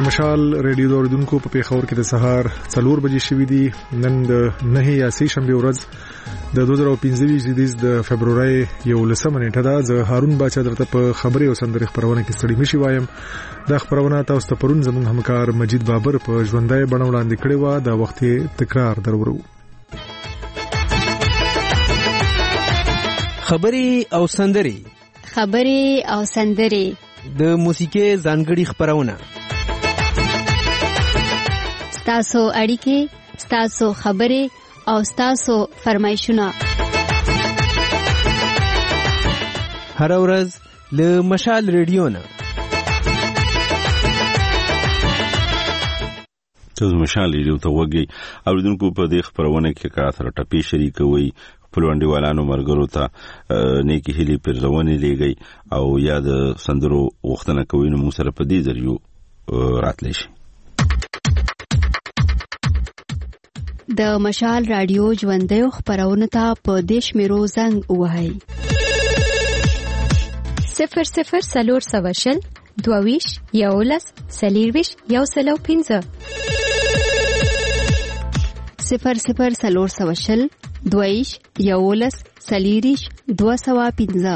مشال ریډیو اوریدونکو په پیښور کې د سهار 4 بجې شوې دي. نن د 9 یا 3 شنبه ورځ د 2025 د فبرवरी 11 نیټه ده. زه هارون باچا درته په خبري او سندري خبرونه کې ستړي مشي وایم. دا خبرونه تاسو ته پرون زموږ همکار مجید بابر په ژوندۍ بڼه وړاندې کړې و. دا وخت تکرار درورو. خبري او سندري د موسیقي ځانګړي خبرونه، ستاسو اړیکې، ستاسو خبرې او ستاسو فرمایشونه هر ورځ له مشال ریډیو نه. تاسو مشال ریډیو ته وګورئ. اوریدونکو په دې خبرونه کې کا سره ټپي شریکوي، خپلوانډیوالانو مرګرو ته نیکی هلي پرځونې لګي او یا د سندرو وختونه کوي. نو موږ سره په دې ذریعہ راتلی شي. د مشال رادیو ژوندۍ خبرونه ته په دیش میرو زنګ وهاي 00 22 11 سلیرویش 105 00 22 11 سلیریش 205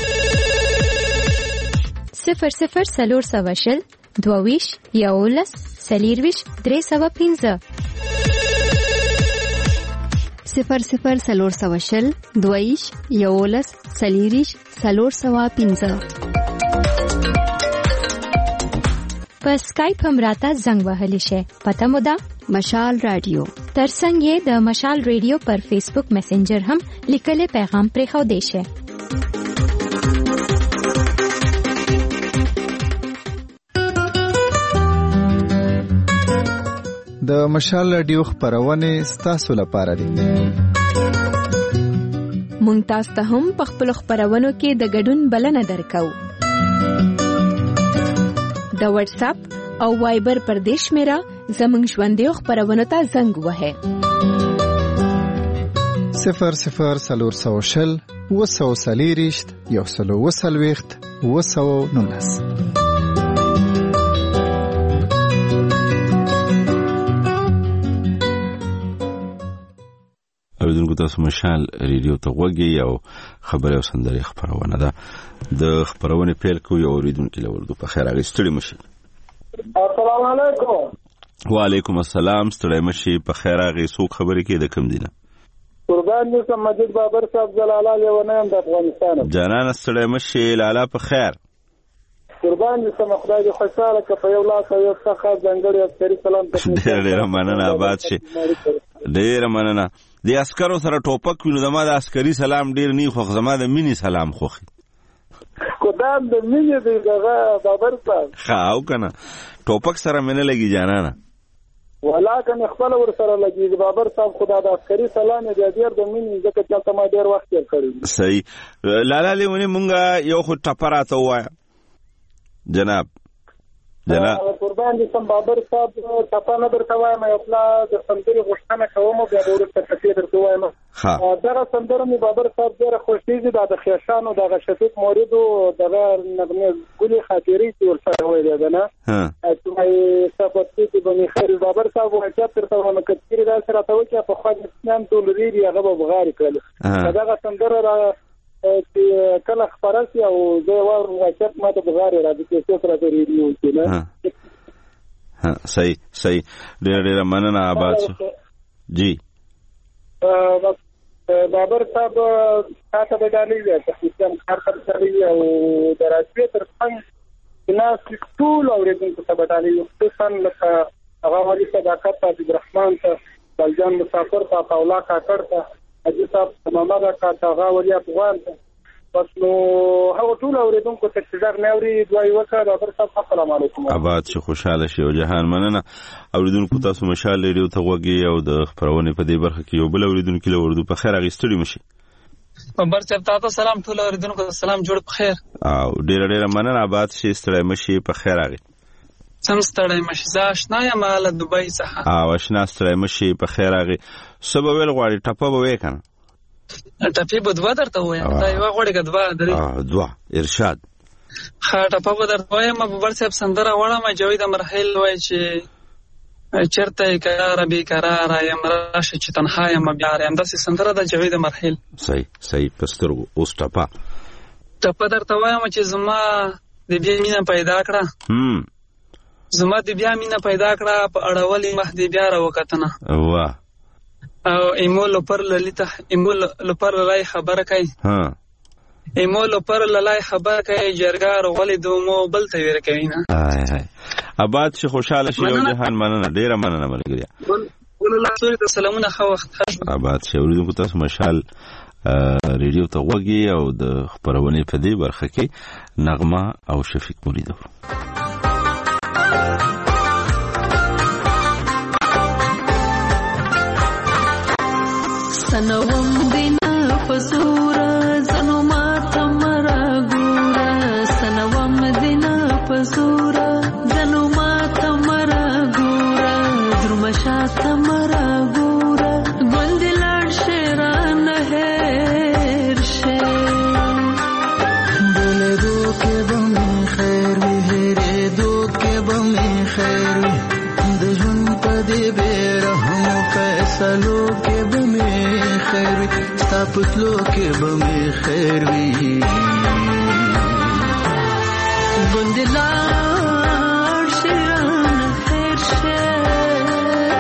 00 22 11 سلیرویش 305 00 22 11 سلیریش 305. په سکایپ هم راته زنګ وهلی شي. پته مو ده مشال رادیو. ترڅنګ یې د مشال ریډیو پر فیسبوک میسنجر هم لیکلي پیغام پرې خو دی شي. د مشال رادیو خبرونه ستاسو لپاره دي. مونږ تاسو ته هم په خپل خبرونو کې د ګډون بلنه درکو. د واتس اپ او وایبر پر دیش میرا زمنګ ژوندۍ خبرونه ته زنګ وهه 00 240 119. اوریدونکو تاسو مشال ریډیو ته وګورئ او خبري او سندري خبرونه ده. د خبرونه پیل کوي. اوریدونکو له ورته په خیر اغستړي مشي. السلام علیکم. وعلیکم السلام. ستړي مشي په خیر اغه څوک خبري کې د کم دینه. قربان دې مجید بابر صاحب جلاله لیونیم د افغانستان. جانان ستړي مشي لاله په خیر. قربان دې سم خدای دې خوشاله کړي. په یو لاس یو څخه ځنګړی عسکري سلام ته. ډېر مننه. آباد شي. ډېر مننه. د عسکرو سره ټوپک وینو. دما د عسکري سلام ډېر نه خو زما د مینی سلام خوخي. قدام د مینی دی دغه بابر صاحب. خاو کنه ټوپک سره منه لګي جانانه. ولاکه خپل ور سره لګي بابر صاحب. خدا د عسکري سلام دې ډېر د مینی ځکه چې تاسو ما ډېر وخت یې کړی. صحیح. لاله لیونی مونږه یو خو ټپراته وایا جناب. قربان دې سم بابر صاحب تاسو نه درته وایم یو پلا د سندري غوښتنه کوم بیا ورته تفصیل درته وایم. دا سندره می بابر صاحب ډېر خوشیږي. د خیشانو د شفیق موریدو دغه نغمه ګلي خاطري چې ورسره وایي ده نه چې مې ثبت چې بني خیر بابر صاحب وایي تر ته نو کثیر دا سره ته وکړه په خو د اسلام ټول ریری هغه بغاری کړل. دا سندره چې کله خبرسي او زه واچت ماته بغاری را دي چې سره د ریډیو کې نه. صحیح ډېر مننه. آباد جی بابر صاحب تاسو به دالي وي چې کار کوي او دراسي تر څنګه ناس ټول اوریدونکو ته بدالي یو څه لکه هغه ولي صداقت عبد الرحمن ته بلجان مسافر ته پاولا کاکړ ته اجي صاحب محمد کا هغه ولي افغان ته پس نو هغه ټول اوریدونکو ته چې ځګ نوري دوی وکړه. بابر صاحب السلام علیکم. آباد شي. خوشاله شي او جهان مننه. اوریدونکو تاسو مشال ریډیو ته وګورئ او د خبرونه په دې برخه کې یو بل اوریدونکو له ورته په خیر اغستړي مشي. بابر صاحب تاسو سلام ټول اوریدونکو ته سلام جوړ په خیر. او ډېر مننه. آباد شي. ستړي مشي په خیر اغه. سم ستړي مشي. آشنا یم له دوبۍ څخه. آشنا ستړي مشي په خیر اغه. سبب ویل غواړي ټپه به وکنه. ټپي به دوا درته وایم. دا یو غوړې کډوا درې. دوا ارشاد. ټپه به درته وایم. بابر صاحب سندره غواړم جاوید مرحیل وایي چې چرته قرار بیقرار یم راشه چې تنها یم بیار یم. داسې سندره د جاوید مرحیل. صحیح پسترګو. اوس ټپه درته وایم چې زما د بیا مینه پیدا کړه زما د بیا مینه پیدا کړه په اړولې مخ دې بیا راوکتنه واه او ایمول پر للیته ایمول پر لای خبره کوي ایمول پر لای خبره کوي جرګار ولې دومو بل ته ویر کوي نه. آباد شي خوشاله شي او جهان مننه ډیره مننه ملګری. ولله سوري ته سلامونه خو وخت آباد شي اوریدونکو تاسو مشال ریډیو ته وګي او د خبرونه په دې برخه کې نغمه او شفیق مرید. سنوم دینا پسورا زنو ماتا مرا گورا سنوم دینا پسورا زنو ماتا مرا گورا درمشاتا مرا گورا گندلان شیران هیر شیر بولے دو کے بمی خیر وی ہیرے دو کے بمی خیر وی دجن پدی بے رحمو فیصلو کے بمی خیر وی ستا پتلو کے بمی خیر وی گندلان شیران خیر شیر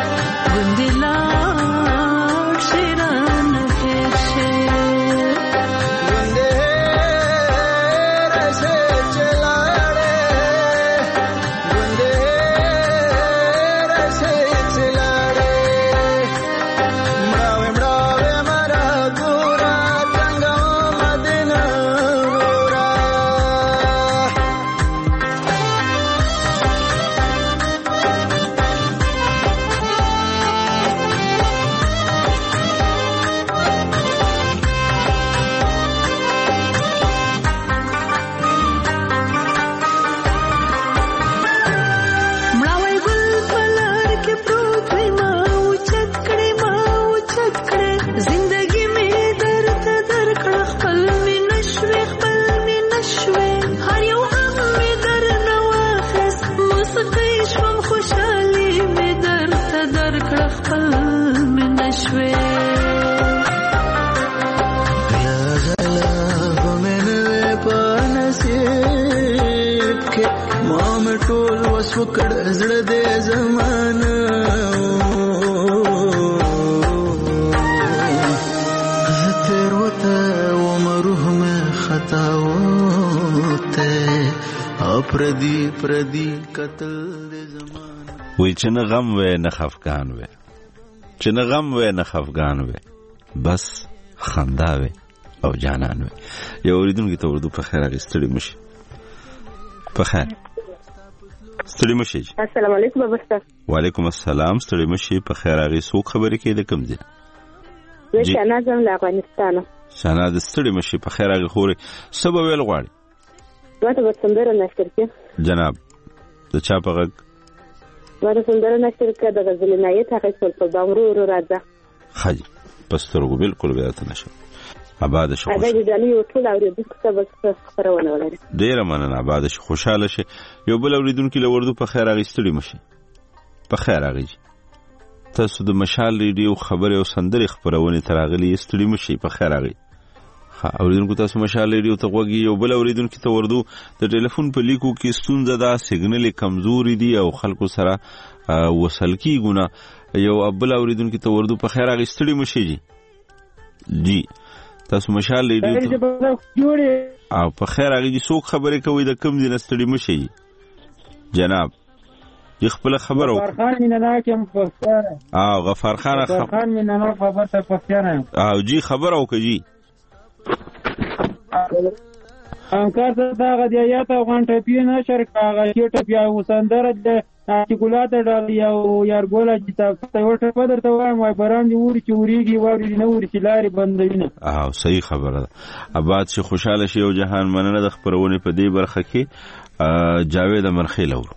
گندلان شیران خیر شیر گندے رسے چلاڑے گندے رسے چلاڑے مراوے مراوے مرا گورا تنگا مدینہ گورا مړاوی ګل پلار کې پروت وي ما اوچت کړې زندګي مې درته درکړه خپل مې نشوې هر یو غم مې درنه واخیست موسیقي شوم خوشحالي مې درته درکړه خپل مې نشوې غلا به مې نوې په نصیب کې ما مې ټول وس وکړ زړه دې زمانه زه تیر وته وم روح مې خطا وته او پردي قتل دې زمانه وی چې نه غم وې نه خفګان وې چې نه غم وې نه خفګان وې بس خندا وې او جانان وې. یو اوریدونکو ته اردو په خیر اغستړي مشي په خیر ستړي مشي. السلام علیکم بابا صاحب. وعلیکم السلام. ستړي مشي په خیر اغي سو خبرې کې د کوم دي زه شناز له افغانستان. شناز ستړي مشي په خیر اغي خوري سبب ویل غواړي واته وسندره نشر کې جناب د چا په غږ واته سندره نشر کې د غزل نایت هغه څول په بامرو راځه خاجي پسترګو بالکل بیا ته نشو آباد شو. دا د دلی یو ټول اوریدونکو ته بس خبرونه ولري. ډیره مننه. آباد شو خوشاله شي. یو بل اوریدونکو له وردو په خیر اغستړي مشي په خیر اغي تاسو د مشال ریډیو خبره او سندري خبرونه تراغلي استړي مشي په خیر اغي. اوریدونکو تاسو مشال ریډیو ته وګي. یو بل اوریدونکو ته وردو د ټلیفون په لیکو کې ستونزه ده سیګنل کمزوري دي او خلکو سره وصل کیږي. یو ابل اوریدونکو ته وردو په خیر اغستړي مشي جی تاسو مشال ریډیو او په خیر اغي څوک خبرې کوي د کم دي نستړي مشي جناب یې خپل خبر او غفار خان مینه کوم پښتانه غفار خان مینه خبر ته پښتانه جی خبر او کوي انکار دا غدیات او غنټه پینه شرکاغه چټه بیا وسندره د ارتیکولات ډال یو یارګولا چې تاسو ورته پدر ته وایم وای برام دی وری چې وریږي وری نه وری چې لاري بندوینه. صحیح خبره ده. آباد شي خوشاله شي او جهان مننه د خبرونه په دې برخه کې جاوید مرخیل اورو.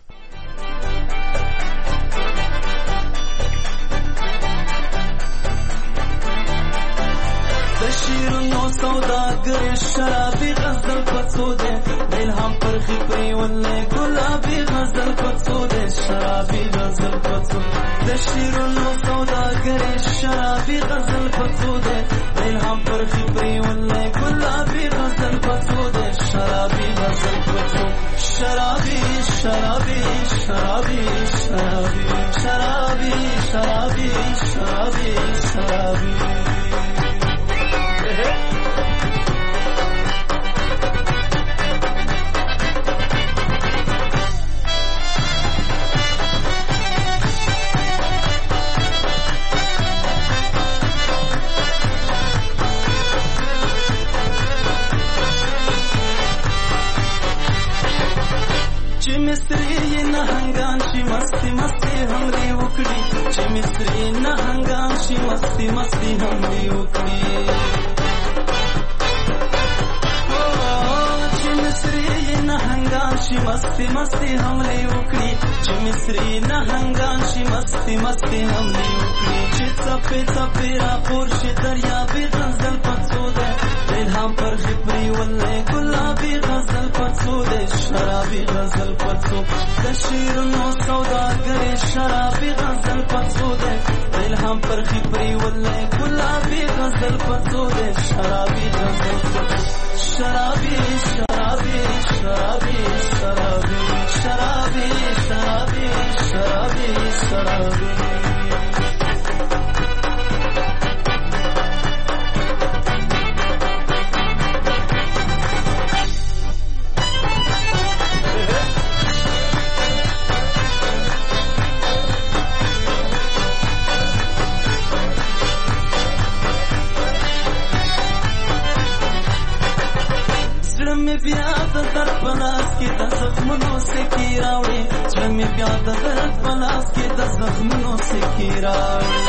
بشیر نو سوداګر شرابي غزل پڅو دې الهام پرخي پریولې ګلابي غزل پڅو دې شرابي غزل پڅو د شیرونو سوداګرې شرابي غزل پڅو دې الهام پرخي پریولې ګلابي غزل پڅو دې شرابي غزل پڅو شرابي شرابي شرابي شرابي شرابي شرابي شرابي شرابي مصری نهنگان شي مستی مستی همري وکړي چې مصری نهنگان شي مستی مستی همري وکړي چې مصری نهنگان شي مستی مستی همري وکړي چې مصری نهنگان شي مستی مستی همري وکړي چې څپې څپې را پور شي دریابي غزل پڅو ده الهام پر خپري ولې ګلابي غزل پڅو ده شرابي غزل پڅو د شیرونو سوداګرې شرابي غزل پڅو ده الهام پر خپري ولې ګلابي غزل پڅو ده شرابي غزل پڅو شرابي شرابي شرابي شرابي شرابي شرابي شرابي شرابي بیا د درد پلاس کې د زخمونو سکی راوړي زړه بیا د درد پلاس کې د زخمونو سکی راوړي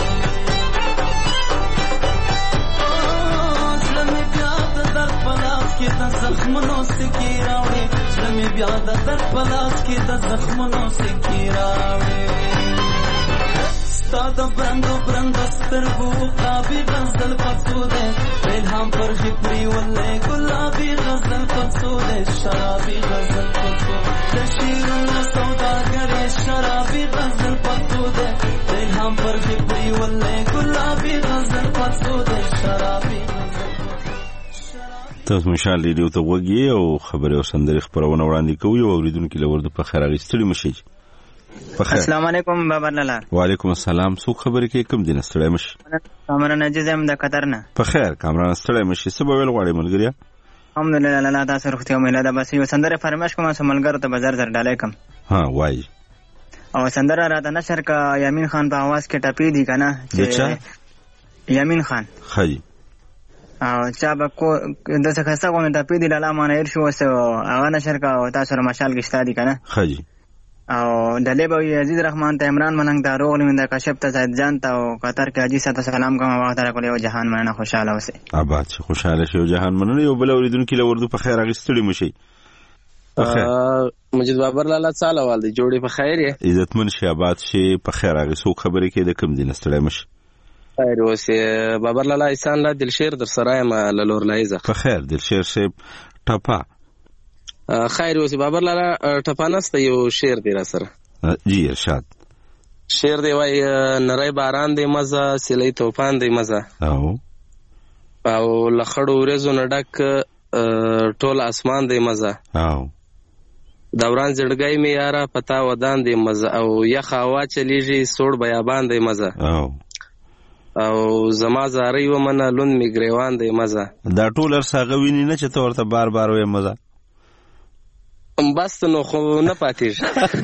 زړه بیا د درد پلاس کې د زخمونو سکی راوړي زړه بیا د درد پلاس کې د زخمونو سکی راوړي ستا د برندو برندو سترګو قابي غزل پڅو ده الهام پر خپري ولې ګلابي غزل پڅو ده شرابي غزل پڅو د شیرونو سوداګرې شرابي غزل پڅو ده الهام پر خپري ولې ګلابي غزل پڅو ده شرابي غزل پڅو تاسو مشال ریډیو ته وګورئ او خبري او سندري خبرونه وړاندې کوي او اوریدونکو لورد په خیر اغستړي مشي. السلام علیکم بابا لالا. وعلیکم السلام. څوک خبرې کوي کوم دین ستړی مشي؟ کامران عزیزم د قطر نه. په خیر کامران ستړی مشي څه به ویل غواړي ملګریا؟ الحمدلله لالا تاسو روغتیا مله ده بس یو سندره فرمایش کوم سملګر ته بازار در ډالای کوم. ها وای او سندره راته نشر کا یامین خان په आवाज کې ټپی دی کنه چې یامین خان خی او چا به کو د څه خاصه کوم ټپی دی لالا مانیر شو وسه هغه نشر کا تاسو سره مشال گشتا دی کنه خی او دلی به عزیز رحمان ته عمران مننګ دا روغ لمن د کشپ ته زید جان ته او قطر کې حاجی سره سلام کوم وخت را کولې او جهان مننه خوشاله وسه آباد شي خوشاله شي او جهان مننه یو بل اوریدونکو له وردو په خیر اغستړي مشي. مجید بابر لالا ساله والدي جوړي په خیر یې عزتمن شي آباد شي په خیر اغسو خبرې کې د کم دین ستړی مشي. خیر اوسه بابر لالا احسان لا دلشیر در سرایم لور لایزه په خیر دلشیر شي ټپا خیر اوسه بابر لالا ټپانسته یو شعر دی را سره جی ارشاد شعر دی وای نری باران دی مزه سلی توفان دی مزه او لخړو ورځو نډک ټول اسمان دی مزه او دوران زړګای می یارا پتا ودان دی مزه او یخ هوا چلیږي سوړ بیابان دی مزه او زما زاري ومنه لون می گریوان دی مزه دا ټول ارساغه ویني نه چې ته ورته بار بار وې مزه بس نو خو نه پاتېږي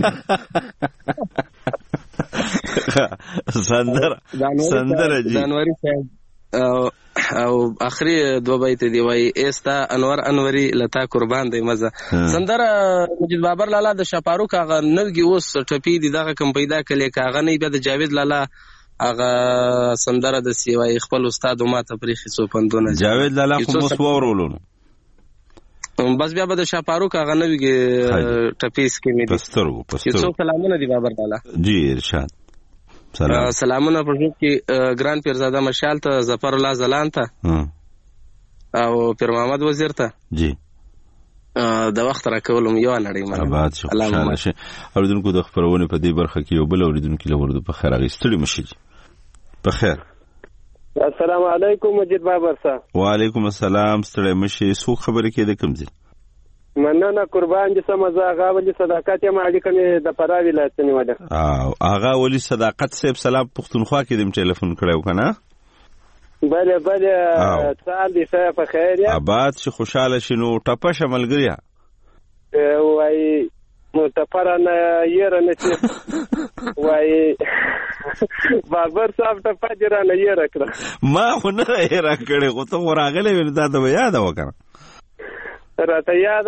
سندره جی جنوري او اخري دو بیت دی وای استا انور انوري لتا قربان دی مزه سندره مجید بابر لالا د شپارو کاغه نوګي اوس ټپی دی دغه کم پیدا کړي کاغه نه بیا د جاوید لالا هغه سندره د سیوای خپل استاد ما ته پریخي سو پندونه جاوید لالا خو مو ورولونو بس بیا به د شپارو کاغه نوګي ټپیس کې مې پسترو څو سلامونه دی بابر لالا. جی ارشاد سلامونه پر کې ګران پیرزاده مشال ته ظفر الله زلان ته او پیر محمد وزیر ته جی د وخت راکولم یو نړۍ مننه. آباد شو، خوشاله شي. اوریدونکو د خبرونه په دې برخه کې یو بل اوریدونکو لورد په خیر غیستړي مشي. په خیر. السلام علیکم مجید بابر صاحب. وعلیکم السلام. ستړي مشي. سو خبرې کې د کوم ځای؟ مننه قربان دي سمزه آغا ولی صداقت یم علیکم د فرا ولایت نیوله. آغا ولی صداقت صاحب سلام پختونخوا کې دم ټلیفون کړو کنه؟ بله سال دي صاحب په خیر یا آباد شي، خوشاله شي. نو ټپه شملګریا وای متفرانه یره نشي وای بابر صاحب ټپه جرانه یره کړ. ما خو نه یره کړې، خو ته ورغلې ول دا د یاد وکړه راته یاد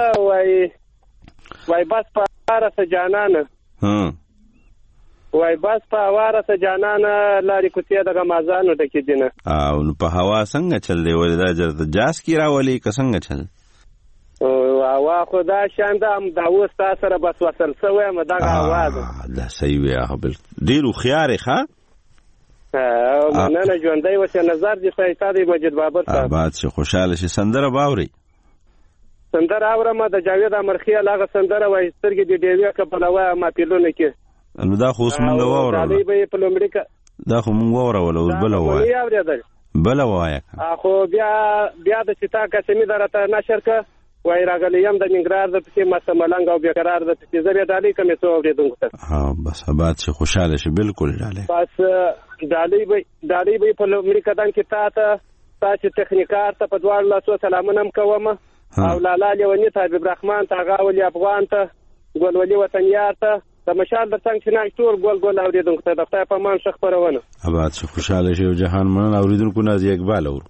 وای بس په واره سجانانه وای بس په واره سجانانه لاري کوتیا د غمازانو ټکی دینه. او نو په هوا څنګه چل دی ولې دا جرته جاس کی راولي که څنګه چل؟ هوا خدا شاندام دا اوس تاسو سره بس وصل سوې مدغه आवाज دا صحیح وی هغه ډیرو خيار ښه مننه ژوندۍ وسه نظر دي سایتادي مجید بابر صاحب. آباد شي، خوشاله شي. سندره باوري سندره اورم د جاوید امرخی هغه سندره وای سترګې د ډیوی کپلوه ما پیلونه کې. نو دا خو اوس مونږ وره دا به په لومړی دا خو مونږ وره ول اوس بل وای بل وای خو بیا د چتا قسمی درته نشر ک وای راغلی یم د نګرار د پسې مسملنګ او بیقرار د پسې زبې دالي کومې څو اوریدونکو ته. بس آباد شي، خوشاله شي. بالکل ډالې بس دالي به په لومړی قدم کې تاسو تخنیکار ته په دوار لاسو سلامونه کوم او لالا لیونی ته حبیب رحمان ته هغه ولی افغان ته ګل ولی وطنیار ته د مشال د څنګه چې نه ټول ګل اوریدونکو ته د خدای په مان شخ پرونه. آباد شي، خوشاله شي. جهان من اوریدونکو نازي اقبال اور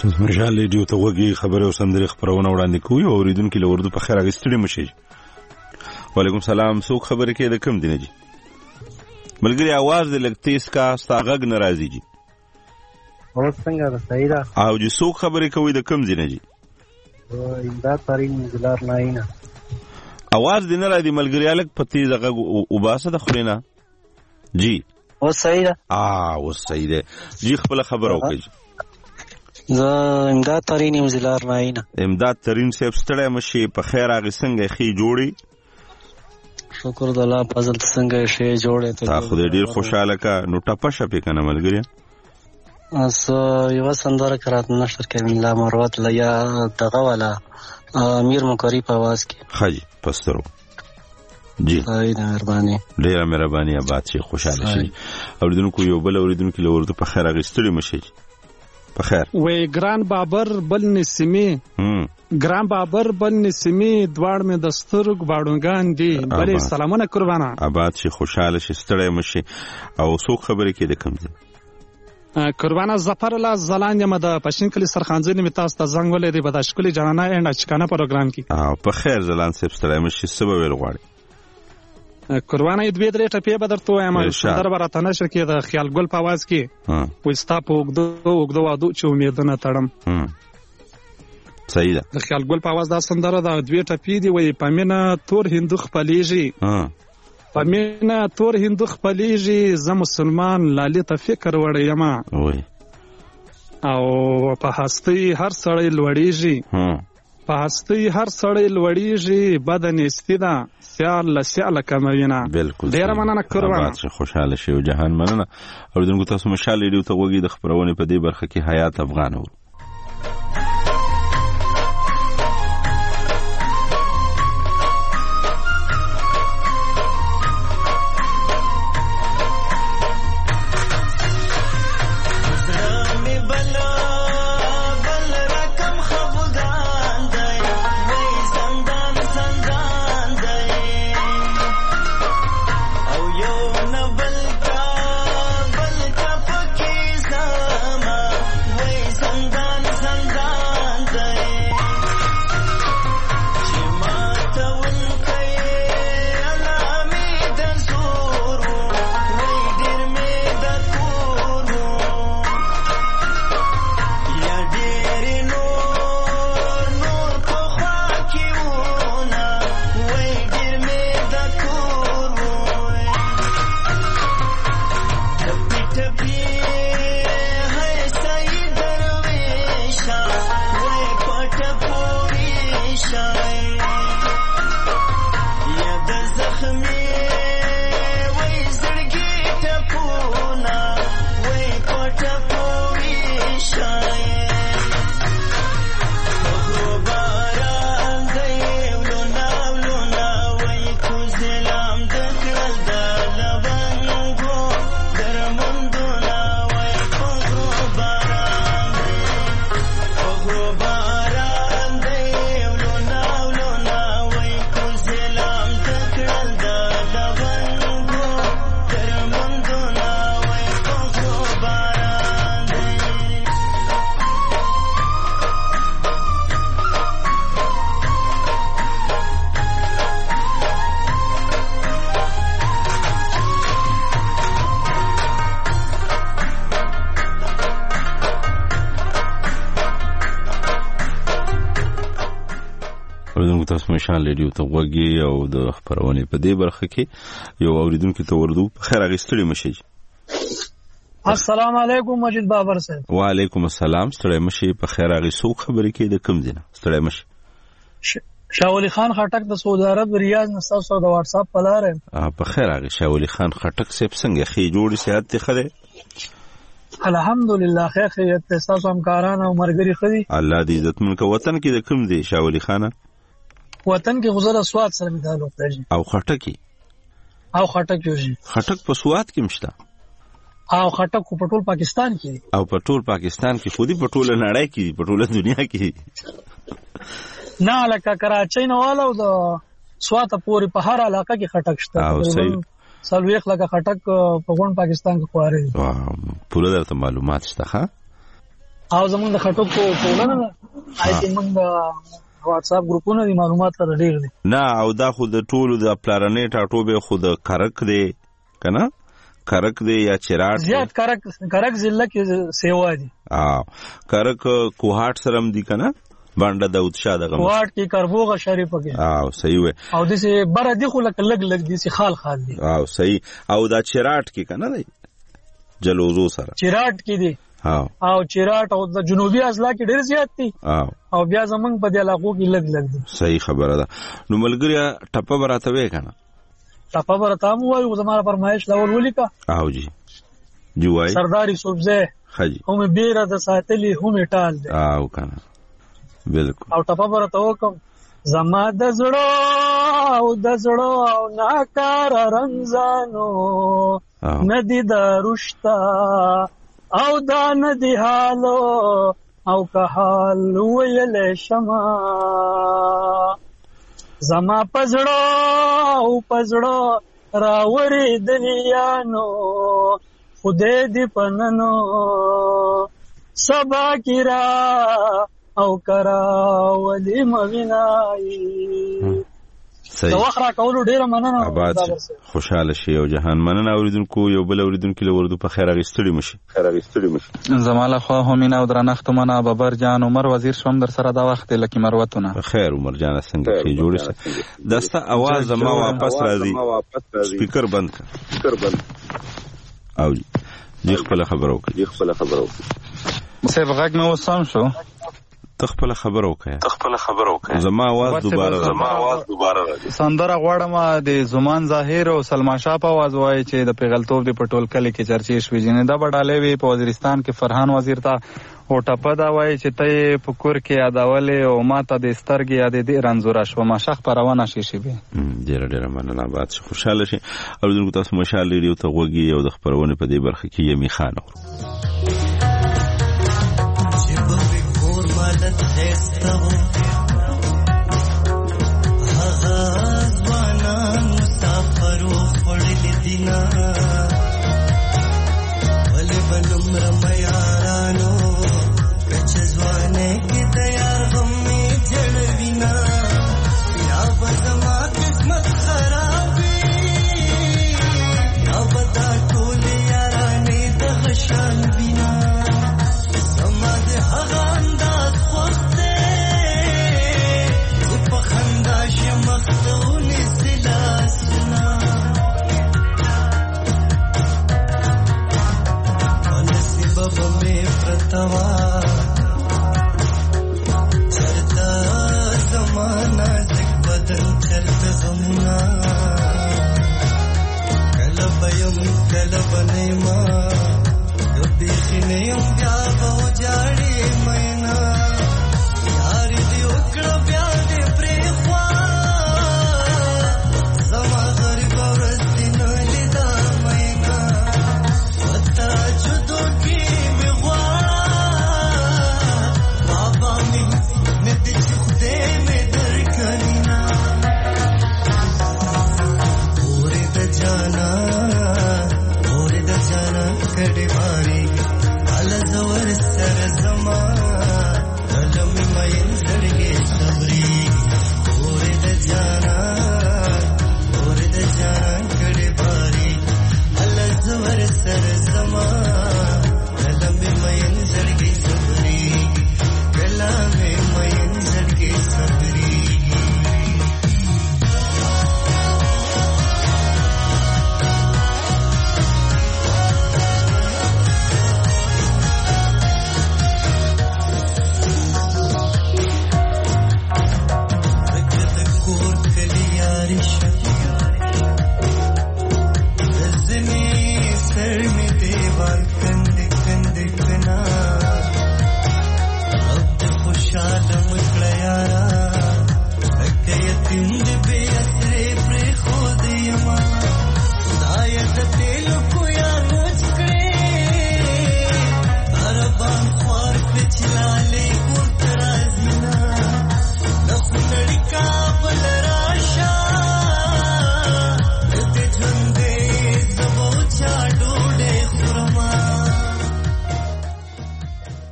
مشال ریډیو ته وګي خبره او سندري خبرونه وړاندې کوي او اوریدونکو له اردو په خیر اغستړي مشي. وعلیکم سلام. څوک خبره کوي د کوم دینه جی؟ ملګری आवाज د لګ تیز کا ستاغګ ناراضي جی. او څنګه ده صحیح ده؟ او جی څوک خبره کوي د کوم دینه جی؟ امداد ترين زلار ناینه. आवाज دینه را دي ملګری الګ په تیز هغه وباسه د خورینه جی. او صحیح ده؟ او صحیح ده جی. خپل خبر او کوي. زه امداد ترين زلار ناینه. امداد ترين صاحب ستړی مشي په خیر هغه څنګه خي جوړي؟ شکر د الله فضل څنګه شي جوړه ته. تا خو ډیر خوشاله کا نو ټپه شپې کنه ملګری. اس یو سندره کرات نشر کوي لا مروت لیا دغه والا امیر مکری په आवाज کې. حاجی پسترو جی. مهرباني ډیره مهرباني آباد شي خوشاله شي. اوریدونکو یو بل اوریدونکو له ورته په خیر اغستړي مشي په خیر. وې ګران بابر بل نسیمه ګران بابر بل نسیمه دوړ مې دسترګ باډونګان دي بلې سلامونه قربانا. آباد شي خوشاله شي ستړی مشي. او څوک خبرې کې د کوم دي؟ قربانا ظفر الله زلان یم د پښین کلی سرخانځنی می تاسو ته زنګ ولې دی په داشکلی جانانه اند اچکانه پروګرام کې. په خیر زلان صاحب ستړی مشي سبب ویل غواړي. قربانا دې دوی درې ټپې بدرته وایم سندر برته نشر کې د خیال ګل په आवाज کې وستا په وګدو وادو چې امیدونه تړم. صحیح ده. د خیال ګل په आवाज دا سندره د دوی ټپې دی وای پمنه تور هندو خپلېږي پمنه تور هندو خپلېږي زه مسلمان لالي ته فکر وړم او په هستی هر سړی لوړېږي په هستی هر سړی لوړېږي بدن استیدا سیال لسیال کموینه. بالکل ډیر مننه قربان. خوشاله شي او جهان مننه. اوریدونکو تاسو مشال ریډیو ته وګورئ د خبرونه په دې برخه کې حیات افغان وو. تاسو مشال ریډیو ته وګورئ او د خبرونه په دې برخه کې یو اوریدونکو ته وردو په خیر اغستړي مشي. السلام علیکم مجید بابر صاحب. وعلیکم السلام. ستړی مشي په خیر اغي سو خبرې کې د کوم دینه ستړی مشي؟ شاولی خان خټک د سعودي عرب ریاض نه تاسو د واتس اپ په لار په خیر اغي شاولی خان خټک صاحب څنګه خي جوړي صحت ته خره؟ الحمدلله خیر خیریت تاسو همکاران او مرګري خدي. الله دې عزت من کو. وطن کې د کوم دی شاولی خان؟ وطن کې غزل اسواد سره می تعلق دی. او خټکی یوږي خټک په سواد کې مشته او خټک په ټول پاکستان کې او په ټول پاکستان کې خودي په ټول نړۍ کې په ټول دنیا کې نه لکه کراچۍ نه والو د سواته پوری په هر علاقه کې خټک شته. او صحیح سلويخ لکه خټک په ګون پاکستان کې خواري. پوره درته معلومات شته ها؟ او زمونږ د خټو په ټولنه آی ټي موږ واتس اپ ګروپونه دي معلومات سره ډیر دي نه او دا خو د ټولو د پلانې ټاټوبه خو د کرک دی کنه کرک دی یا چراټ زیات کرک ضلع کې سیوا دي کرک کوهاټ سرم دی کنه باندې داود شاه دغه کوهاټ کې کربوغه شریف کې صحیح وي او د سه بر دي خو لګ دي سه خال دي صحیح او دا چراټ کې کنه دی جلوزو سره چراټ کې دي او چراټ او د جنوبي اضلاع کې ډیر زیات دي او بیا زمنګ په دې علاقو کې لګ دي صحیح خبره ده نو ملګری ټپه براته وې کنه ټپه براته مو وایو زموږه فرمایش لاول ولیکا جی جوای سرداری صوبزه حاجی هم بیره د ساتلی هم ټال دي کنه بالکل او ټپه براته وکم زما د زړه او ناکار رمضانو ندی د رشتا او دا ندی حالو او که حال ویل شما زما پزړو راوړي دنیانو خدای دې پننو سبا کرا او کرا ولی موینای صحیح دا وخت را کولو ډیره مننه آباد خوشاله شي او جهان مننه اوریدونکو یو بل اوریدونکو له وردو په خیر اغستړي مشي زماله خو همینه او درنښت منه ببر جان عمر وزیر شوم در سره دا وخت لکه مروتونه خیر عمر جان څنګه کې جوړ شي دسته आवाज ما واپس راځي سپیکر بند او دی خپل خبرو کوي سیف غږ مې وسم شو تخپل خبرو کوي زما आवाज دوباره راځي سندره غواړم د زمان ظاهر او سلمان شاه په आवाज وایي چې د پیغلتوب د پټول کلی کې چرچې شوې جنې دا بډالې وی په وزیرستان کې فرحان وزیر ته او ټپه دا وایي چې ته په کور کې یادولې او ماته د سترګې یادې دې رنځوره شوه ما شخ په روانه شي به ډېره مننه آباد شي خوشحاله شي اوریدونکو تاسو مشال ریډیو ته غوږی او د خبرونه په دې برخه کې یمي خان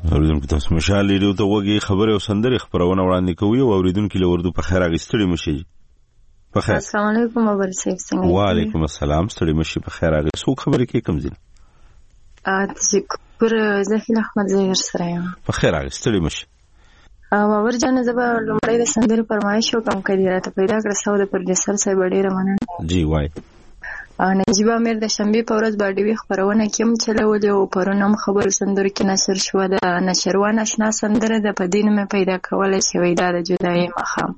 اوریدونکو تاسو مشال ریډیو ته وګورئ خبره او سندره خبرونه وړاندې کوي او اوریدونکو له اردو په خیر اغستړي مشي په خیر. السلام علیکم بابر صاحب څنګه؟ وعلیکم السلام ستړي مشي په خیر اغه څو خبرې کې کم دي؟ تشکر زهیل احمد زهیر سره یم په خیر اغستړي مشي. بابر جان زبا لومړی د سندره فرمایش وکم کړي راته پیدا کړ ساو د پروډوسر صاحب ډیره مننه. جی وای نجیب امیر د شنبه په ورځ باندې وی خبرونه کوم چلولې او پرونم خبر سندره کې نشر شو د نشروان آشنا سندره د پدین مې پیدا کولای شوې دا د جدای مخام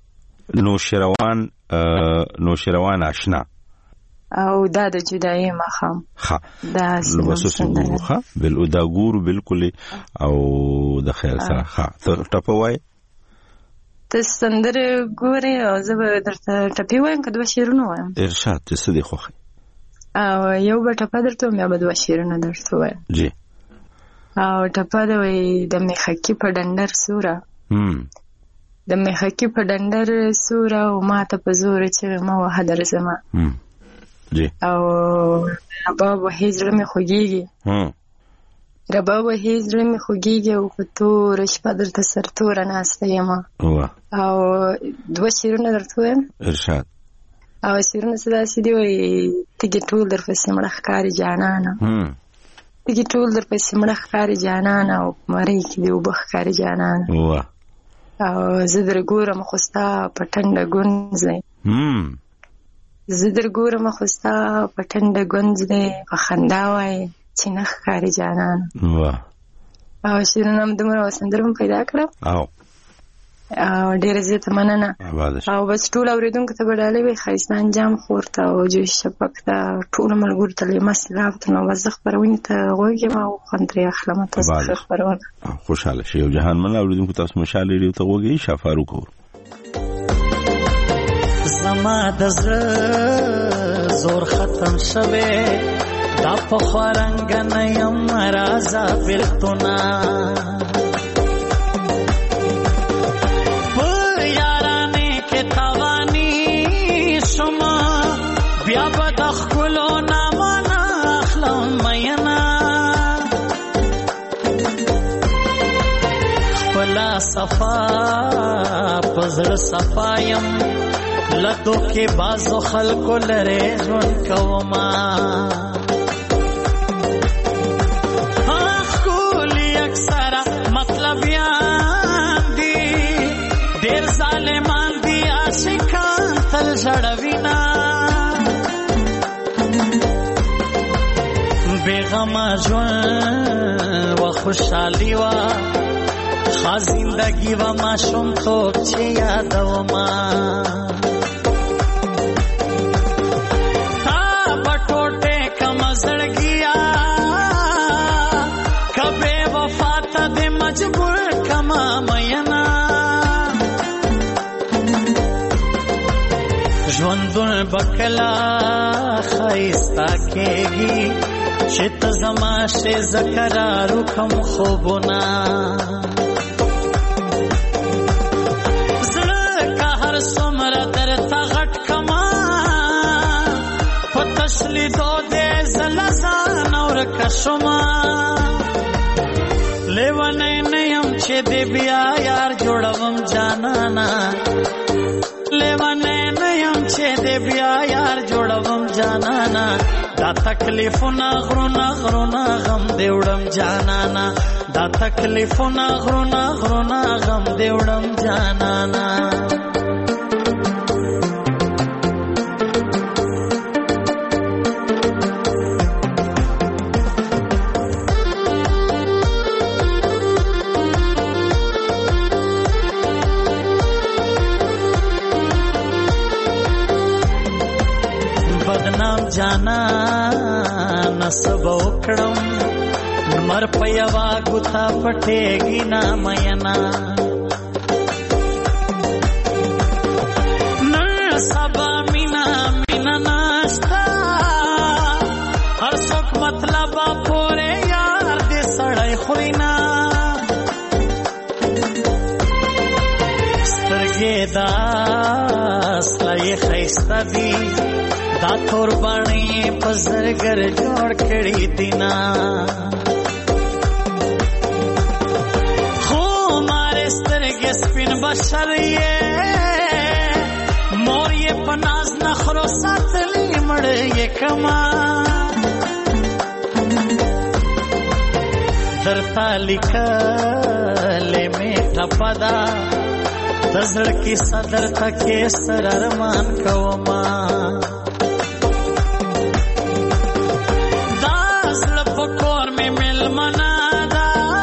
نوشروان آشنا او دا د جدای مخام ها دا سندره ها بل دا ګور بالکل او د خیر سره ها ټپوي ته سندره ګوري او زه درته ټپي وایم کډو شیرونه وایم ارشاد څه دی خوخه او یو به ټپه درته مې به دوه شیرونه درته وایم جی او ټپه د وی د میخکی په ډندر سوره د میخکی په ډندر سوره او ماته په زور چې ما وحدر زما جی او رباب هجر می خوږیږي رباب هجر می خوږیږي او خطور شپه درته سرتور ناسته یم او دوه شیرونه درته وایم ارشاد او شیرونه صدا سیدی وی تیګی ټول در پسې مړه ښکاری جانانه تیګی ټول در پسې مړه ښکاری جانانه او مری کې دی وبخ ښکاری جانانه او زه در ګورم خوستا په ټنډه ګونځې زه در ګورم خوستا په ټنډه ګونځې په خندا وای چې نه ښکاری جانانه او شیرونه هم دومره سندره هم پیدا کړم او ډیره زیاته مننه او بس ټول اوریدونکو ته بډالې وي ښایسته انجام خورته او جوش شپک ته ټول ملګرو ته لیمه سلام ته نو بس خبرونې ته غوږ یم او خوند ترې اخلم تاسو خبرونه خوشحاله شئ او جهان من اوریدونکو تاسو مشال ریډیو ته غوږ یې شافاروق زما د زړه زور ختم شوه دا په خورنګ نه یم راځه بیرتونه بیا به د ښکلو نامه نه اخلم میینه خپله صفا په زړه صفا یم له دوکې بازو خلکو لرې ژوند کومه ښکلي اکثره مطلبیان دي ډېر ظالمان دي عاشقان تل ژړوینه بیغمه ژوند و خوشحالي وه ښه زندګي وه ماشومتوب چې یادومه تا به ټوټې کمه زړګیه که بې وفا ته دې مجبور کمه میینه ژوندون به کله ښایسته کېږي چې ته زما شې زه قرار وکړم خوبونه زړه که هر څومره درته غټ کړمه په تش لیدو دې زه له ځانه ورکه شومه لیونی نه یم چې دې بیا یار جوړوم جانانه لیونی نه یم چې دې بیا یار جوړوم جانانه دا تکلیفونه غرونه غرونه غم دې وړم جانانا دا تکلیفونه غرونه غرونه غم دې وړم جانانا بدنام جانا نسب وکړم مر پيوا ګوتا پټېږي نا مینا نن سبا مینا مینا ناشتا هر څوک مطلب پورې یار دې سړی خوینا سترګې دا سلای خيستا دي دا تور باڼې په زرګر جوړ کړي دینا بشر یې مور یې په ناز نخرو ساتلی مړ یې کما درته لیکلې مې ټپه ده د زړه کیسه درته کې سر ارمان کومه دا زړه په کور مې مېلمنه ده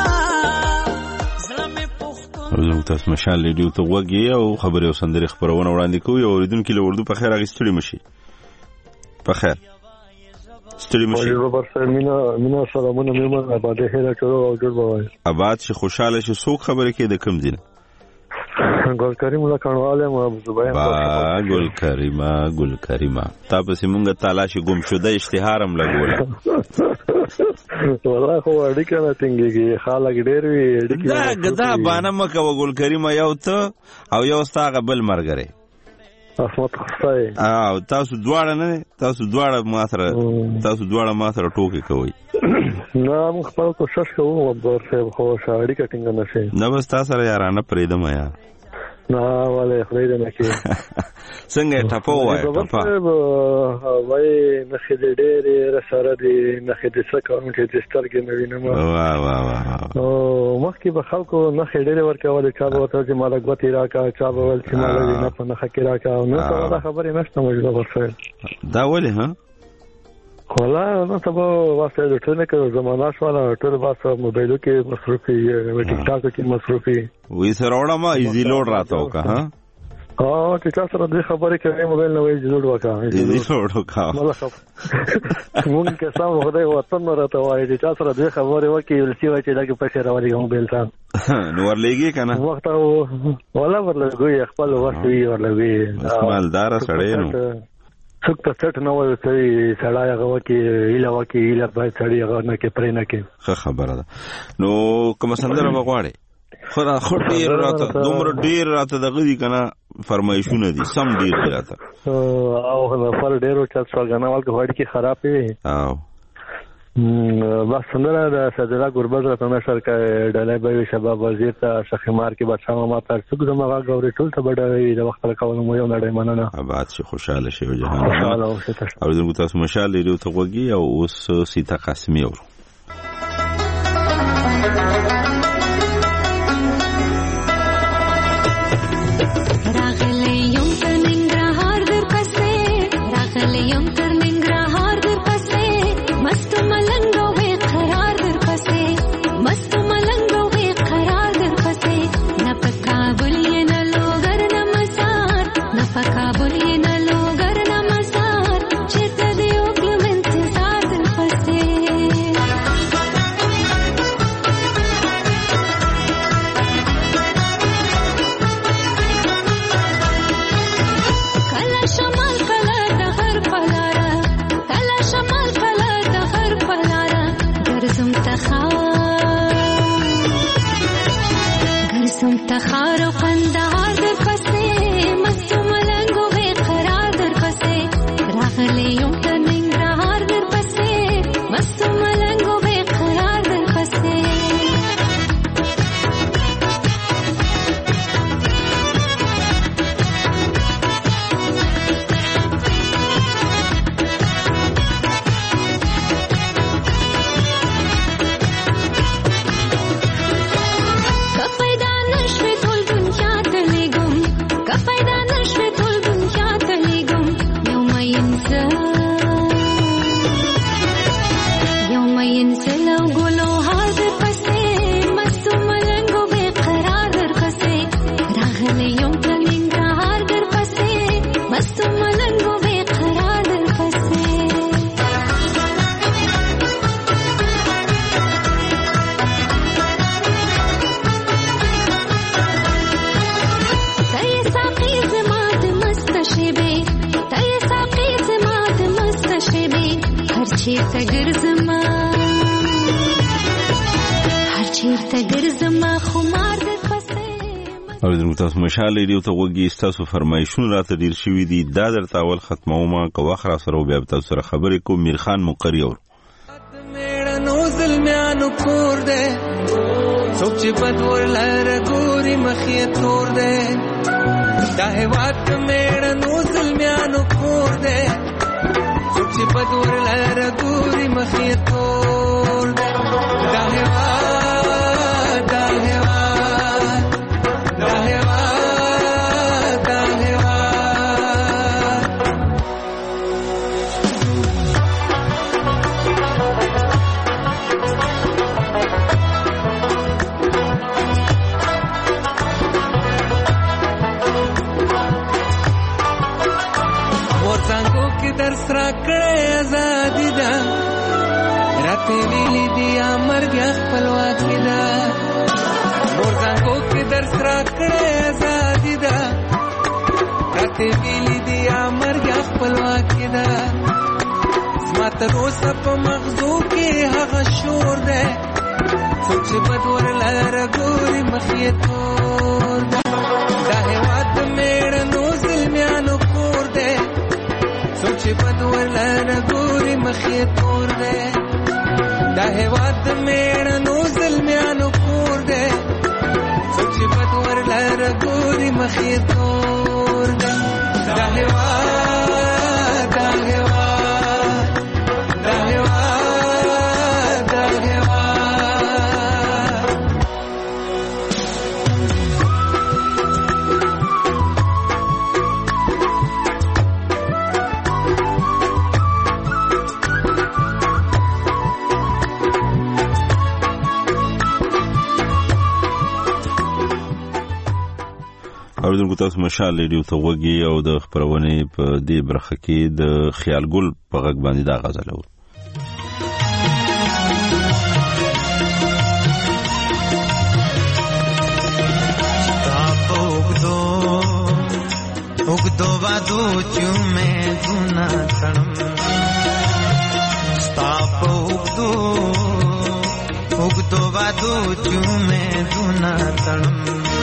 زړه مې زموږ تاسو مشال ریډیو ته غوږ یې او خبرې او سندرې خپرونه وړاندې کوي او اورېدونکي له اردو په خیر هغې ستړي مه شي په خیر ستړي مه شي مینا سلامونه میرمن آباد هیله چورو او جوړ بوای آباد شي خوشحاله شي څوک خبرې کوي د کوم ځای ګل کریمه کڼواله مو ابو زبیر با ګل کریمه تا پسې مونږه تالاشي ګم شوده اشتهار هم لګوله والله خو اړیکه نه ټینګېږي خلک ډېر وي اړیکې دا بانه مه کوه ګل کریمه یو ته او یو ستا هغه بل ملګری اسمت خسته او تاسو دواړه ما سره ټوکې کوئ نه موږ خپل کوشش کوو عبدالله صاحب خو اړیکه ټینګه نه شي نه بس تا سره یارانه پرېږدم یا نه والله خدای دې نه کړي څنګه ټپه ووایه ټپه وایي نښې دې ډېرې رساره دي نښې دې څه کوم چې دې سترګې نه وینم مخکې به خلکو نښې ډېرې ورکولې چا به ورته چې ماله ګوتې راکړه چا به ویل چې ماله وینه په نښه کې راکړه نن سبا دا خبرې نشته مجبور صاحب دا ولې ها والله نن سبا واسطه د ټول نه کړو زمانہ شواله ټول واسطه موبایلو کې مصروفي ټیک ټاک کې مصروفي وې سره وړه ما ایزی لوډ راته وکا ها چې تاسو سره د خبرې کوي موبایل نه وایي جوړ وکا ایزی لوډ وکا مونږ که سم خدای وطن راته وایي چې تاسو سره د خبرې وکي ولسی وایي چې دا کې پیسې راوړي موبایل ته نو ورلېږي کنه وخت ولا ورلېږي خپل وخت وی ورلېږي مالدار سړی نو څوک ته څټ نه وایي سړی هغه وکي ایله باید سړی هغه نه کې پرې نه کې ښه خبره ده نو کوم سندره وغواړي خو ډېر راته دومره ډېر راته دغه دي که نه فرمایشونه دي سم ډېر دي راته او نفر ډېر وچت شو ګناوال که اړیکې خراب وي بس سندره د سجده ګربز راته نشر کړی ډلی به وي شباب وزیر ته شخیمار کې بادشاه ماما ته څوک زما غږ اوري ټول ته به ډوي د وخت راکولو مو یو نړۍ مننه آباد شي خوشحاله شي جهان اورېدونکو تاسو مشال ریډیو ته غوږي او اوس سیتا قاسمي اورو تاسو مشال ریډیو ته وګورئ تاسو فرمایشونه راته ډیر شوي دي دا درته اول ختمومه که وخت را سره بیا تاسو سره خبرې کوم میرخان مقری اور میړنو ظلمیانو کور دې څوک چې بدور لاره ګوري مخې تور دی دا هیواد میړنو زلمیانو کور دی څوک چې بدور لاره ګوري مخې تور دی دا هیواد دا هیواد دا هیواد دا هیواد مورزانګو کې درس را کړې ازادي ده راته ویلي دي مرګ خپلواکي ده مورزانګو کې درس را کړې ازادي ده راته ویلي دي مرګ خپلواکي ده زما تر اوسه په مغزو کې هغه شور ده څوک چې بدور لاره ګوري مخې تور ده دا هیواد میړنو زلمیانو کور ده څوک چې بدور لاره ګوري مخې تور ده دا هیواد میړنو زلمیانو کور ده څوک چې بدور لاره ګوري مخې تور ده دا هیواد دا هیواد دا هیواد دا هیواد اوریدونکو تاسو مشال ریډیو ته وګورئ او د خبرونه په دې برخه کې د خیال ګل په غږ باندې دا غزل و उगदो वादो चुमे दुना तणम स्ताप उगदो वादो चुमे दुना तणम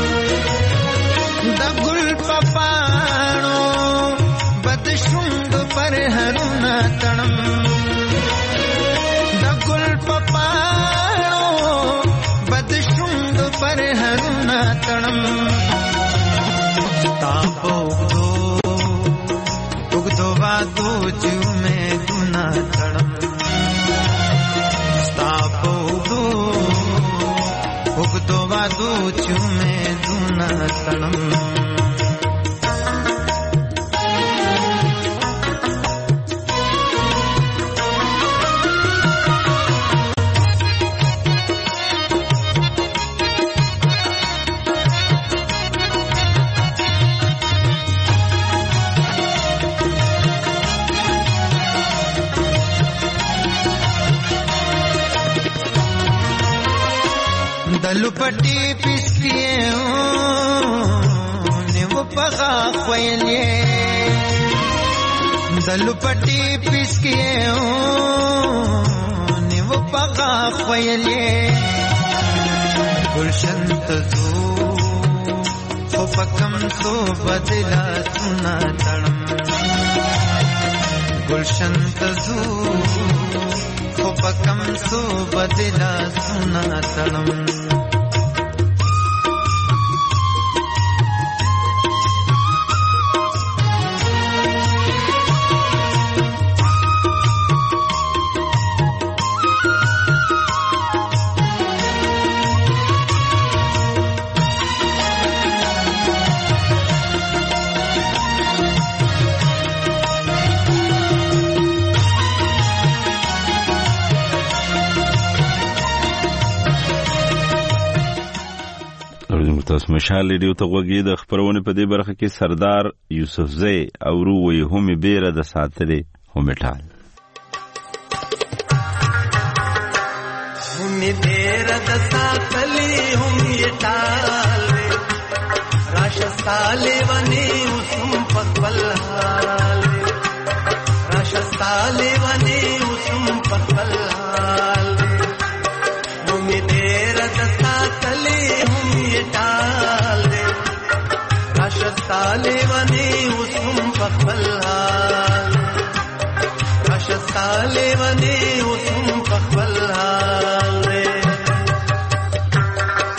दगुल पपाणो बदशुंग पर हरुना तणम दगुल पपाणो बदशुंग पर हरुना तणम तापो उगदो वादो चुमे दुना तणम तापो उगदो वादो चुमे दुना तणम दलुपटी पिसकिए ने वो पगा खोयले दलुपटी पिसकिए ने वो पगा खोयले गुलशन तजू हो पकम तो बदला सुना तड़म गुलशन तजू हो पकम तो बदला सुना तड़म تاسو مشال ریډیو ته وګورئ د خبرونه په دې برخه کې سردار یوسفزی او روي هم بیره د ساتلې هم ټال هم بیره د ساتلې هم ټال راشستاله ونی وسم پخپل حال راشستاله ونی وسم پخپل حال هم بیره د ساتلې टाल राशद तालेवानी उसम पखल हाल राशद तालेवानी उसम पखल हाल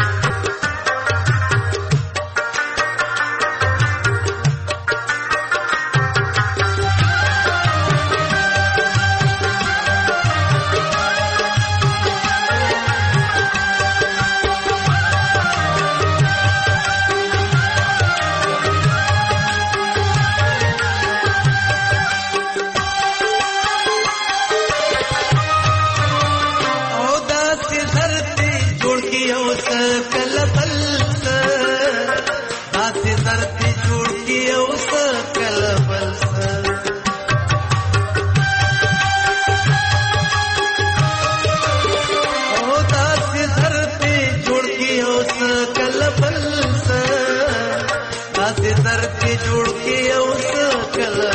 در کې جوړ کې او کله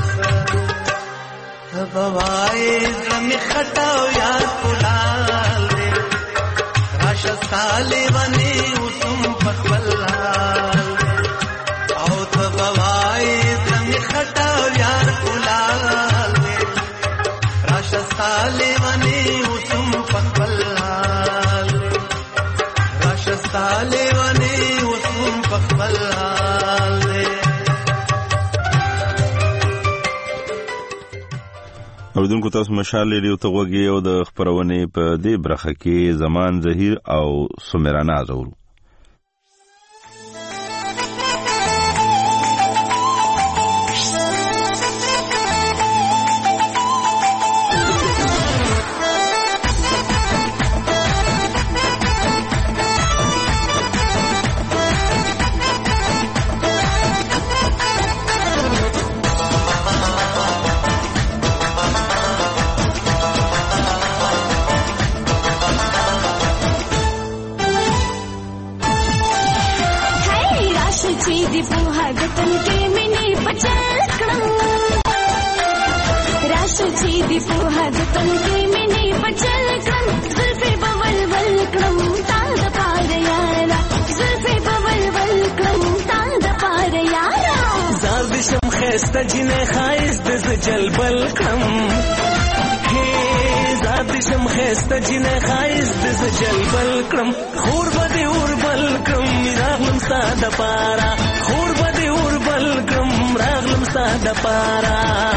بوای زمي خټاو یار کولال دې راشه سالي ونی وسم پخلال او ته بوای زمي خټاو یار کولال دې راشه سالي ونی وسم پخلال راشه سالي ونی وسم پخلال اوردونکو تاسو مشال ریډیو ته وګورئ او د خبرونه په دې برخه کې زمان ظهیر او سمیرانه ازورو. خسته جنې خایس د جلبل کم هي زاد شم خسته جنې خایس د جلبل کم خور بده اور بل کم راغلم ساده پارا خور بده اور بل کم راغلم ساده پارا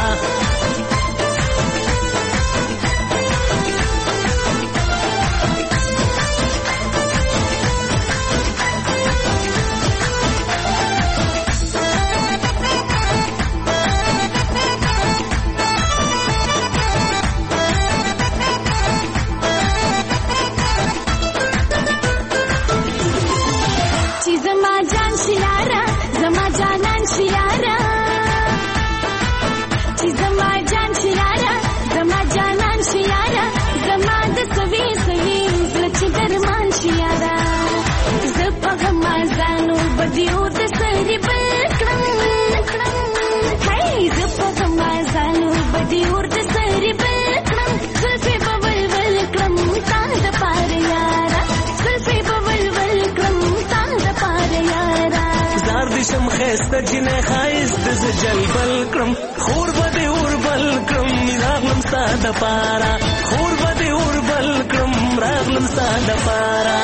خسته جنې خایس د جلبل کړم خور بده اور بل کړم راغلم ساده پارا خور بده اور بل کړم راغلم ساده پارا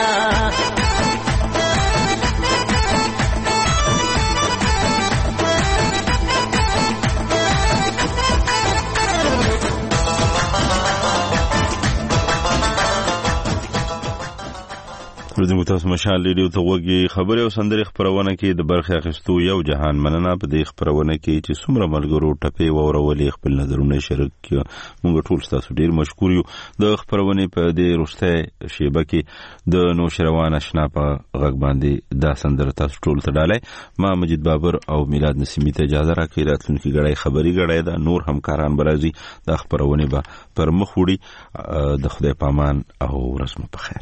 ورته تاسو مشال ریډیو ته وګورئ خبره او سندره خبرونه کې د برخه اخیستو یو جهان مننه په دې خبرونه کې چې څومره ملګرو ټپې وورولې خپل نظرونه شریک موږ ټول تاسو ډیر مشکور یو د خبرونه په دې روسته شیبه کې د نوشروان آشنا په غږ باندې دا سندره تاسو ټول ته ډالای ما مجید بابر او میلاد نسیمی ته اجازه راکړئ راتلونکي غړای خبري غړای دا نور همکاران برازي د خبرونه به پر مخ وړي د خدای پامان او رسمه په خیر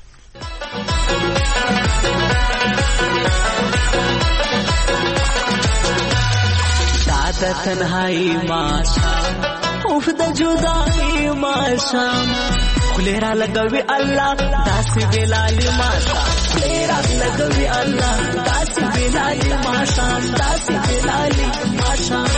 دا تنهایی ماشام اوف د جدائی ماشام خلیرا لګوي الله داسې بلالي ماشام خلیرا لګوي الله داسې بلالي ماشام داسې بلالي ماشام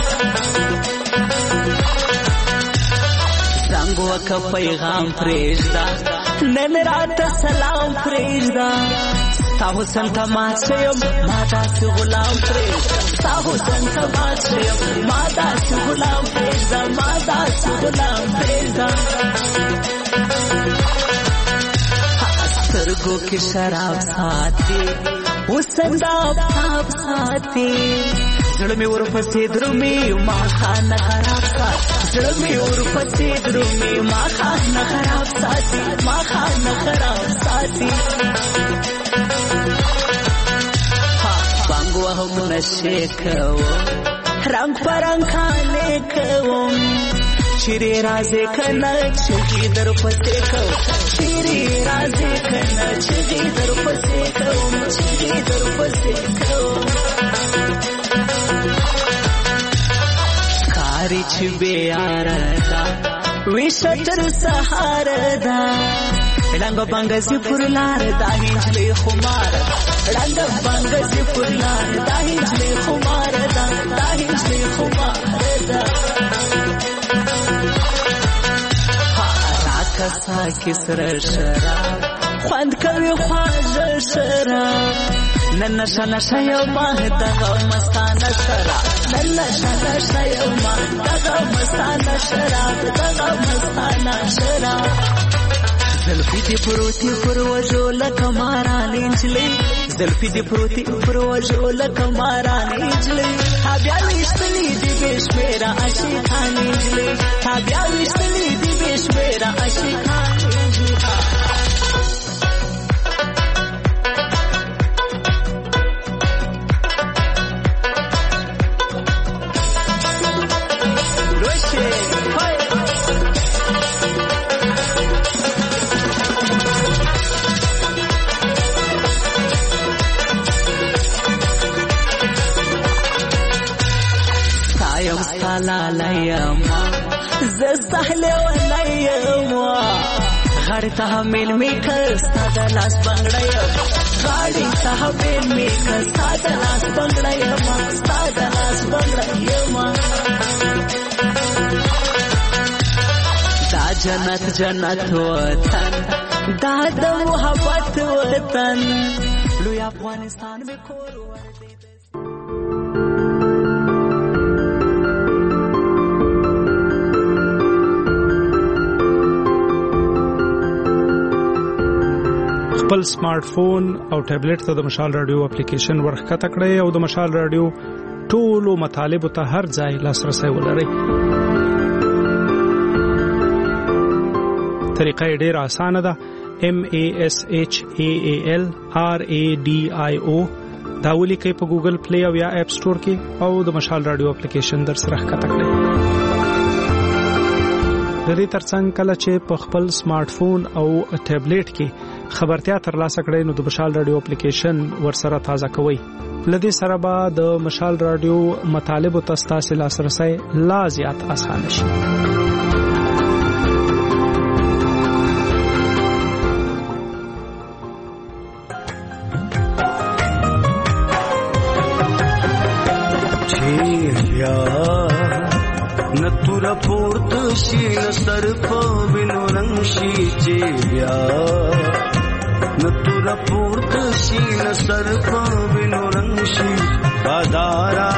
زنګو کا پیغام پرېږدا نن رات سلام پرېږدا تا حسن ته ماچم ما داسې غلام پرېږدا تا حسن ته ماچم ما داسې غلام پرېږدا ما داسې غلام پرېږدا سترګو کې شراب ساتي وسندا پاپ ساتي زړه مې ورپسې درومي ما خانه خراب ساتي زړه مې ورپسې درومي ما خانه خراب ساتي ما خانه خراب ساتي بانګو هم نشه کوم رنگ پرنګ خاله کوم چیرې راځي کنه چې در پسې کوم چیرې راځي کنه چې در پسې کوم چیرې در پسې کوم چې بیار دا وشتر سهار دا رنگ بنگزی پرلار دا هنجلی خمار رنگ بنگزی پرلار دا هنجلی خمار دا هنجلی خمار دا راکسا کسر شراب خواند کوي خواجه شراب نن نشه نشه یو ما دغه مستانه شراب نن نشه نشه یو ما دغه مستانه شراب دغه مستانه شراب زلفی دی پروتی پر وجو لکه ماران انجلی زلفی دی پروتی پر وجو لکه ماران انجلی تابیا وشتلی دی بشمیرا عاشقان انجلی تابیا وشتلی دی بشمیرا عاشقان انجلی لالایما زسهله ولایما غړ ته مل می کستا د لاس بنگړیما غاړي ته مل می کستا د لاس بنگړیما ستا د لاس بنگړیما دا جنت جنت وطن دا د محبت وطن لوی افغانستان می کور خپل سمارټ فون او ټابلیټ ته د مشال رادیو اپلیکیشن ورخکته کړئ او د مشال رادیو ټولو مطالب ته هر ځای لاسرسي ولرئ. طریقه ډېر اسانه ده. MASHAALRADIO دا ولیکئ په ګوګل پلی او یا اپ سٹور کې او د مشال رادیو اپلیکیشن در سره ښکته کړئ. د دې ترڅنګ کله چې په خپل سمارټ فون او ټابلیټ کې خبرتیا ترلاسه کړئ نو د مشال رادیو اپلیکیشن ورسره تازه کوئ. لدې سره به د مشال رادیو مطالب او تاسو لاسرسي لا زیات آسان شي. نتورا پورت شي نستر په وینو رنگ شي چې بیا نتورا پورت شي نستر په وینو رنگ شي بادارا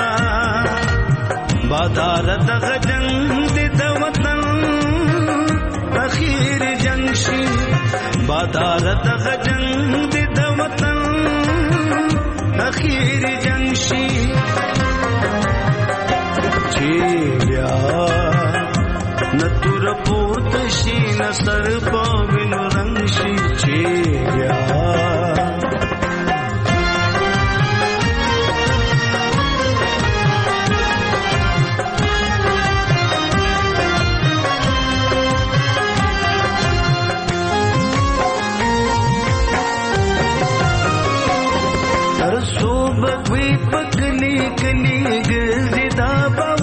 دغه جنگ د وطن اخیر جنگ شي بادارا دغه جنگ د وطن اخیر جنگ شي بیا نتور پورت شي نصر په وینو رنگ شي چې بیا تر صوبه وی پکلی کلی ګرځي دا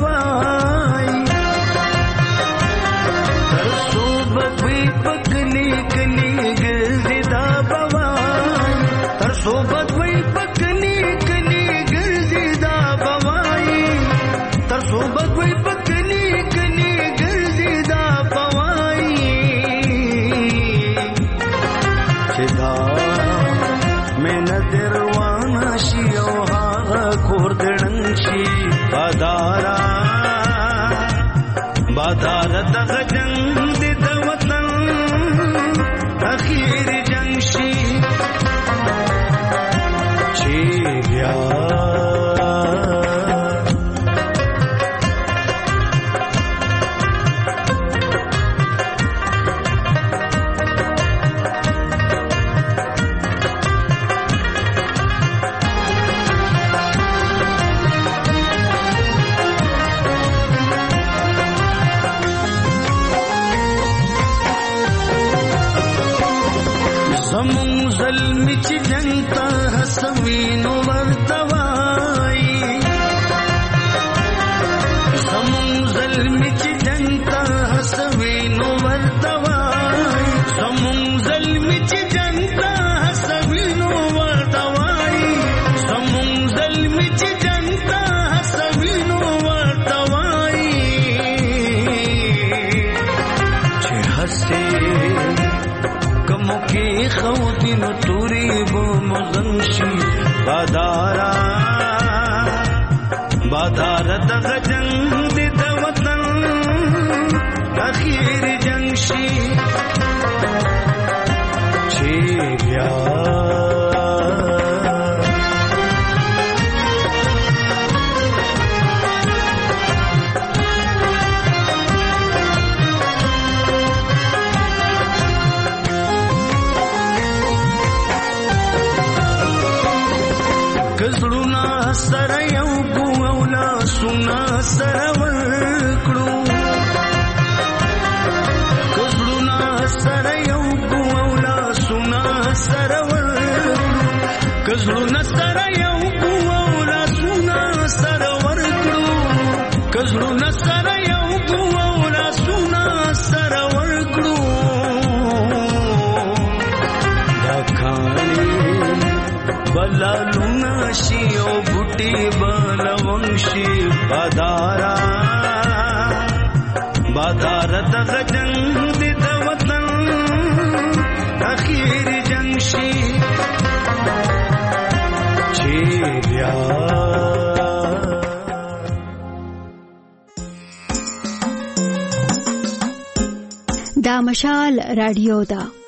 بادار دغه جنگ د وطن اخیر جنگ شي چې بیا زلمی چې جنگ ته حسوینو ورتوای زمون ستوري به مغنشي بادارا بادارا دغه جنگ دې د وطن اخیر جنگ شي چې بیا کزړونا سره یو ګوولا سنا سره ورکړو کزړونا سره یو ګوولا سنا سره ورکړو کزړونا سره یو ګوولا سنا سره ورکړو کزړونا سره یو ګوولا سنا سره ورکړو دا کانی بلالونا شي او بوټي بلونشي بادارا بادارا دغه جنگ دې د وطن اخیر جنگ شي چې بیا دا مشال رادیو دا